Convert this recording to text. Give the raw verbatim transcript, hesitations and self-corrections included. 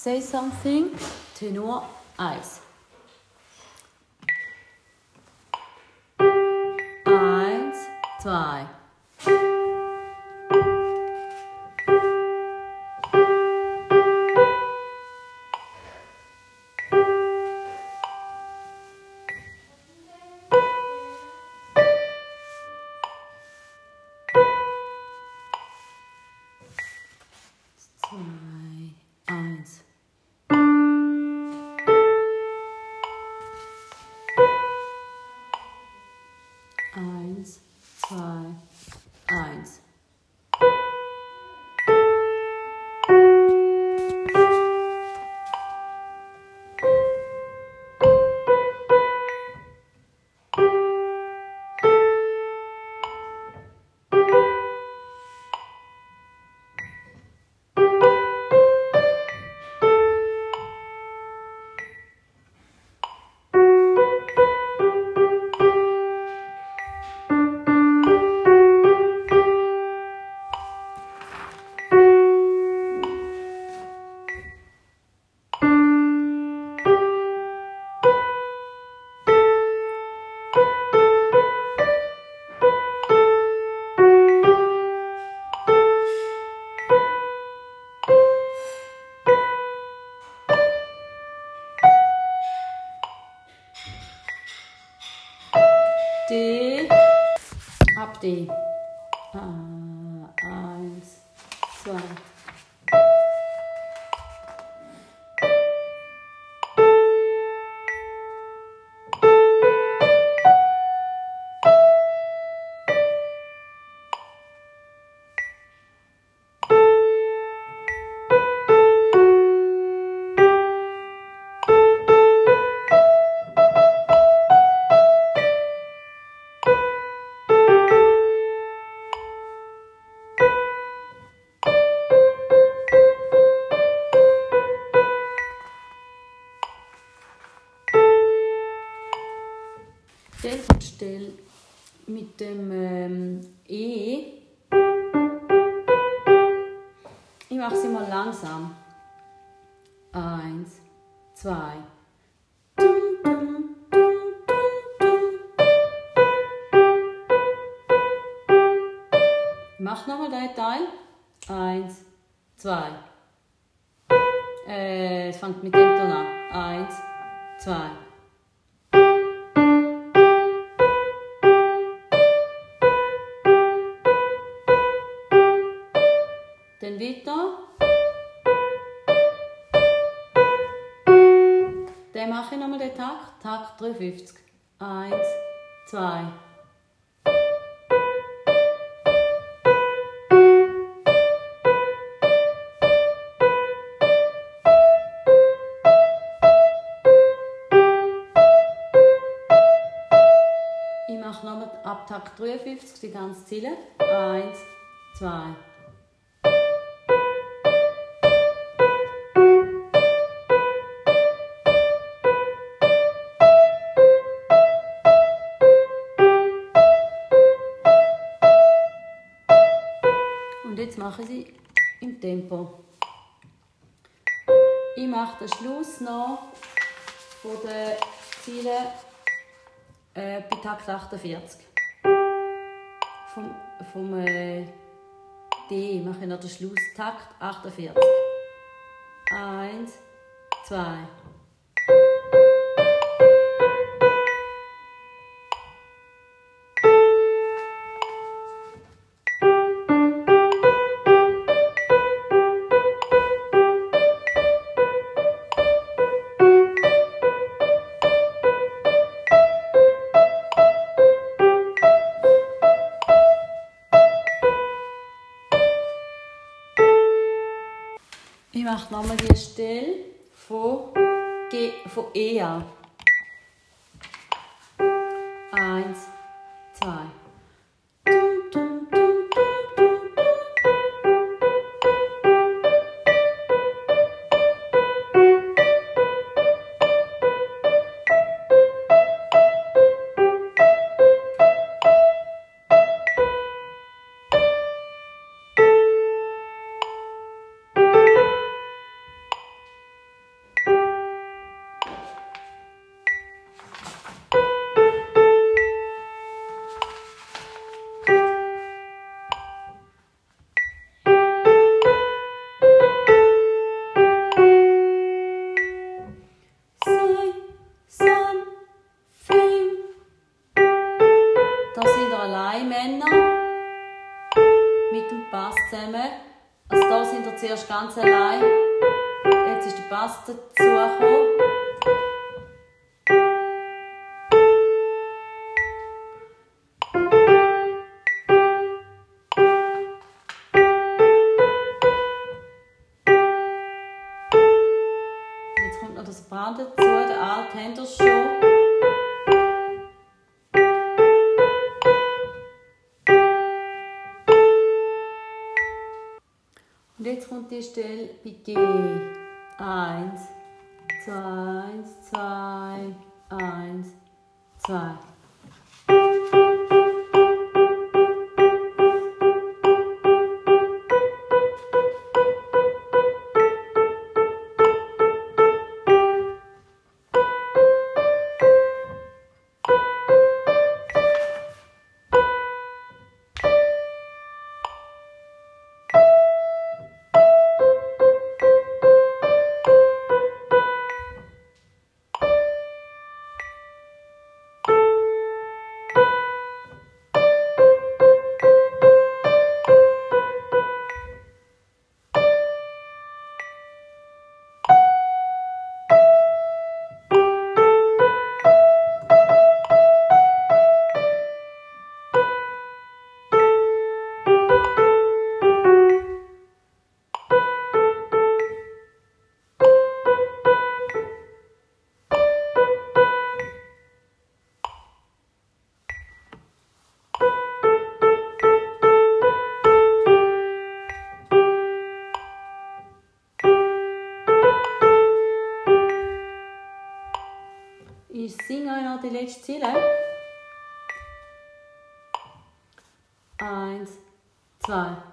Say something, Tenor eins. Eins, zwei. Zwei, eins. Eins, zwei, eins. D, ab D. Ah, eins, zwei. Stell mit dem ähm, E. Ich mache sie mal langsam. Eins, zwei. Ich mache nochmal den Teil. Eins, zwei. Äh, es fängt mit dem Ton an. Eins, zwei. Dann weiter. Dann mache ich nochmal den Takt. Takt dreiundfünfzig. Eins, zwei. Ich mache nochmal ab Takt dreiundfünfzig die ganze Ziele. Eins, zwei. Und jetzt mache ich sie im Tempo. Ich mache den Schluss noch von den Zielen äh, bei Takt achtundvierzig. Vom, vom äh, D mache ich noch den Schluss. Takt achtundvierzig. Eins, zwei. Ich mache nochmal die Stelle von, G, von E an. Eins, zwei. zusammen. Also da sind wir zuerst ganz allein. Jetzt ist der Bass dazugekommen. Jetzt kommt noch das Sopran dazu, der Alt haben wir schon. Und jetzt kommt die Stelle bei G. Eins, zwei, eins, zwei, eins, zwei. Ich singe euch noch die letzte Zeile. Eins, zwei.